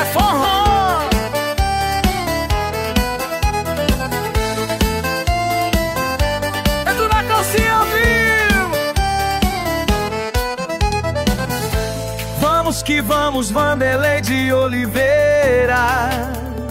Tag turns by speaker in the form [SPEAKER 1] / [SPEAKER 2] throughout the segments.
[SPEAKER 1] forró. É do Na Calcinha ao vivo. Vamos que vamos, Vanderlei de Oliveira.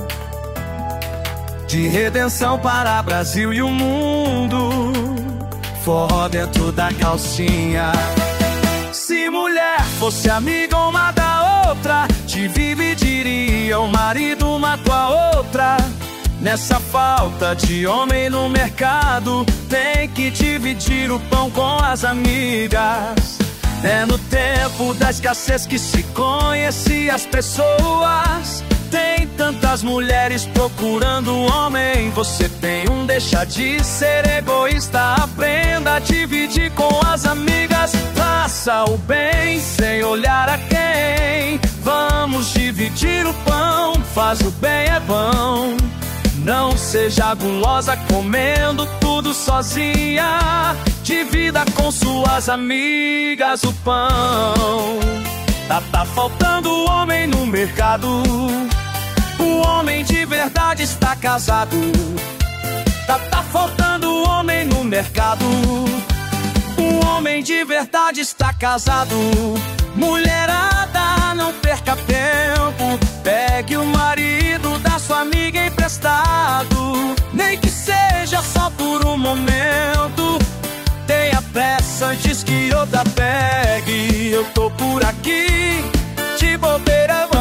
[SPEAKER 1] De redenção para Brasil e o mundo. Forró dentro da calcinha. Se mulher fosse amiga uma da outra, dividiria o marido uma com a outra. Nessa falta de homem no mercado, tem que dividir o pão com as amigas. É no tempo da escassez que se conhece as pessoas. Tem tantas mulheres procurando um homem. Você tem um, deixa de ser egoísta. Aprenda a dividir com as amigas. Faça o bem sem olhar a quem. Vamos dividir o pão, faz o bem é bom. Não seja gulosa comendo tudo sozinha. Divida com suas amigas o pão. Tá faltando homem no mercado. O homem de verdade está casado. Tá faltando homem no mercado. O homem de verdade está casado. Mulherada, não perca tempo. Pegue o marido da sua amiga emprestado. Nem que seja só por um momento. Tenha pressa antes que outra pegue. Eu tô por aqui, de bobeira